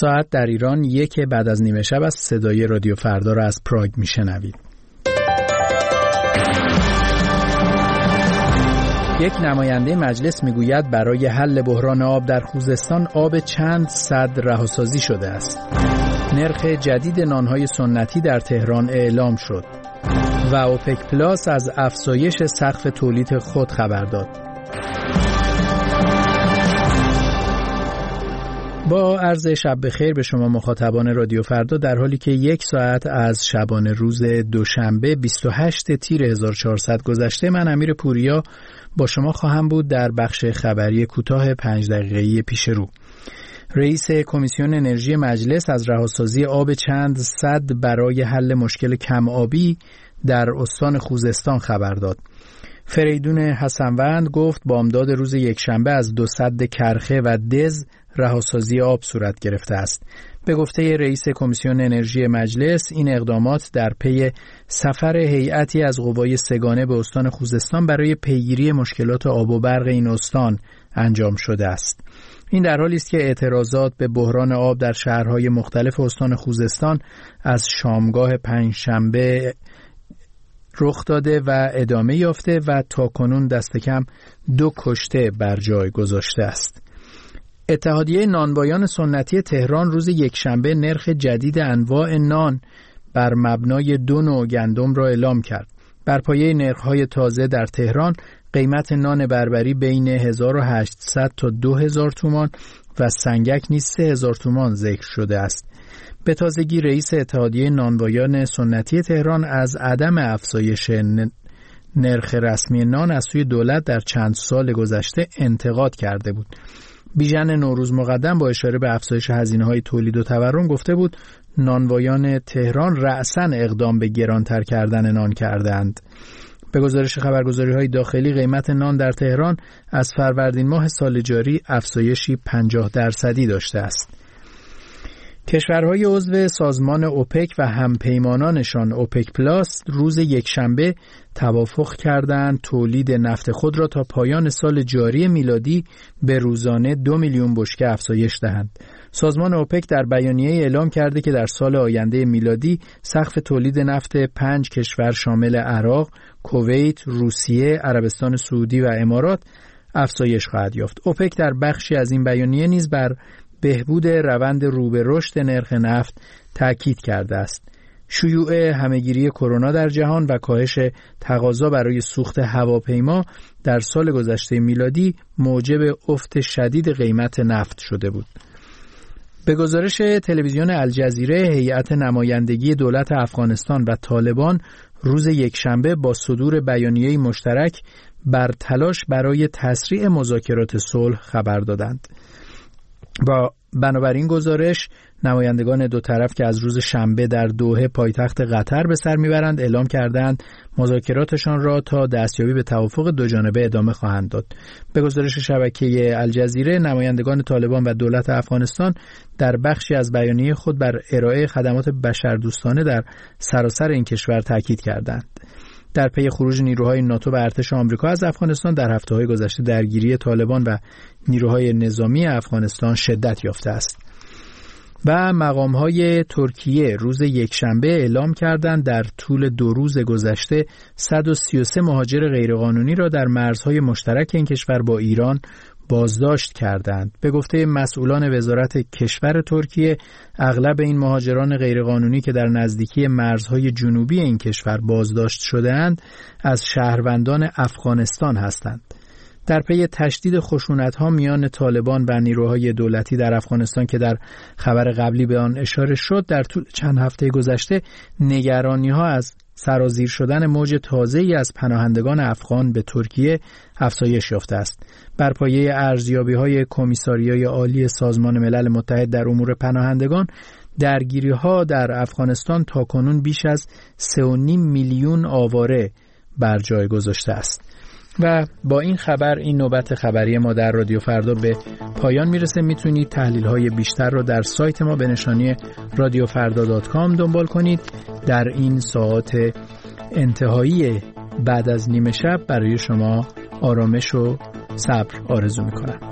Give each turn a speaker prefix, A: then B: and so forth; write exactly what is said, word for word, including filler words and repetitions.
A: ساعت در ایران یک بعد از نیمه شب است. صدای رادیو فردا را از پراگ میشنوید. یک نماینده مجلس میگوید برای حل بحران آب در خوزستان آب چند سد رهاسازی شده است. نرخ جدید نانهای سنتی در تهران اعلام شد و اوپک پلاس از افزایش سقف تولید خود خبر داد. با عرض شب بخیر به شما مخاطبان رادیو فردا، در حالی که یک ساعت از شبانه روز دوشنبه بیست و هشتم تیر هزار و چهارصد گذشته، من امیر پوریا با شما خواهم بود در بخش خبری کوتاه پنج دقیقه‌ای پیش رو. رئیس کمیسیون انرژی مجلس از رهاسازی آب چند سد برای حل مشکل کم آبی در استان خوزستان خبر داد. فریدون حسنوند گفت بامداد روز یکشنبه از دو سد کرخه و دز رهاسازی آب صورت گرفته است. به گفته رئیس کمیسیون انرژی مجلس، این اقدامات در پی سفر هیئتی از قوای سگانه به استان خوزستان برای پیگیری مشکلات آب و برق این استان انجام شده است. این در حالی است که اعتراضات به بحران آب در شهرهای مختلف استان خوزستان از شامگاه پنجشنبه رخ داده و ادامه یافته و تاکنون دست کم دو کشته بر جای گذاشته است. اتحادیه نانوایان سنتی تهران روز یکشنبه نرخ جدید انواع نان بر مبنای دو نوع گندم را اعلام کرد. بر پایه نرخ‌های تازه در تهران قیمت نان بربری بین هزار و هشتصد تا دو هزار تومان و سنگک نیز سه هزار تومان ذکر شده است. به تازگی رئیس اتحادیه نانوایان سنتی تهران از عدم افزایش نرخ رسمی نان از سوی دولت در چند سال گذشته انتقاد کرده بود. بیژن نوروز مقدم با اشاره به افزایش هزینه‌های تولید و تورم گفته بود نانوایان تهران رأساً اقدام به گرانتر کردن نان کردند. به گزارش خبرگزاری‌های داخلی قیمت نان در تهران از فروردین ماه سال جاری افزایشی پنجاه درصدی داشته است. کشورهای عضو سازمان اوپک و همپیمانانشان اوپک پلاس روز یکشنبه توافق کردند تولید نفت خود را تا پایان سال جاری میلادی به روزانه دو میلیون بشکه افزایش دهند. سازمان اوپک در بیانیه اعلام کرده که در سال آینده میلادی سقف تولید نفت پنج کشور شامل عراق، کویت، روسیه، عربستان سعودی و امارات افزایش خواهد یافت. اوپک در بخشی از این بیانیه نیز بر بهبود روند رو به رشد نرخ نفت تاکید کرده است. شیوع همهگیری کرونا در جهان و کاهش تقاضا برای سوخت هواپیما در سال گذشته میلادی موجب افت شدید قیمت نفت شده بود. به گزارش تلویزیون الجزیره، هیئت نمایندگی دولت افغانستان و طالبان روز یکشنبه با صدور بیانیه‌ای مشترک بر تلاش برای تسریع مذاکرات صلح خبر دادند. با بنابراین گزارش، نمایندگان دو طرف که از روز شنبه در دوحه پایتخت قطر به سر میبرند اعلام کردند مذاکراتشان را تا دستیابی به توافق دو جانبه ادامه خواهند داد. به گزارش شبکه الجزیره، نمایندگان طالبان و دولت افغانستان در بخشی از بیانیه خود بر ارائه خدمات بشردوستانه در سراسر این کشور تاکید کردند. در پی خروج نیروهای ناتو و ارتش آمریکا از افغانستان در هفته‌های گذشته درگیری طالبان و نیروهای نظامی افغانستان شدت یافته است. و مقام‌های ترکیه روز یکشنبه اعلام کردند در طول دو روز گذشته صد و سی و سه مهاجر غیرقانونی را در مرزهای مشترک این کشور با ایران بازداشت کردند. به گفته مسئولان وزارت کشور ترکیه، اغلب این مهاجران غیرقانونی که در نزدیکی مرزهای جنوبی این کشور بازداشت شده‌اند از شهروندان افغانستان هستند. در پی تشدید خشونت‌ها میان طالبان و نیروهای دولتی در افغانستان که در خبر قبلی به آن اشاره شد، در طول چند هفته گذشته نگرانی‌ها از سرازیر شدن موج تازه‌ای از پناهندگان افغان به ترکیه افزایش یافته است. بر پایه ارزیابی‌های کمیساریای عالی سازمان ملل متحد در امور پناهندگان، درگیری‌ها در افغانستان تاکنون بیش از سه و نیم میلیون آواره بر جای گذاشته است. و با این خبر این نوبت خبری ما در رادیو فردا به پایان میرسه. میتونید تحلیل‌های بیشتر رو در سایت ما به نشانی رادیو فردا دات کام دنبال کنید. در این ساعات انتهایی بعد از نیمه شب برای شما آرامش و صبر آرزو میکنم.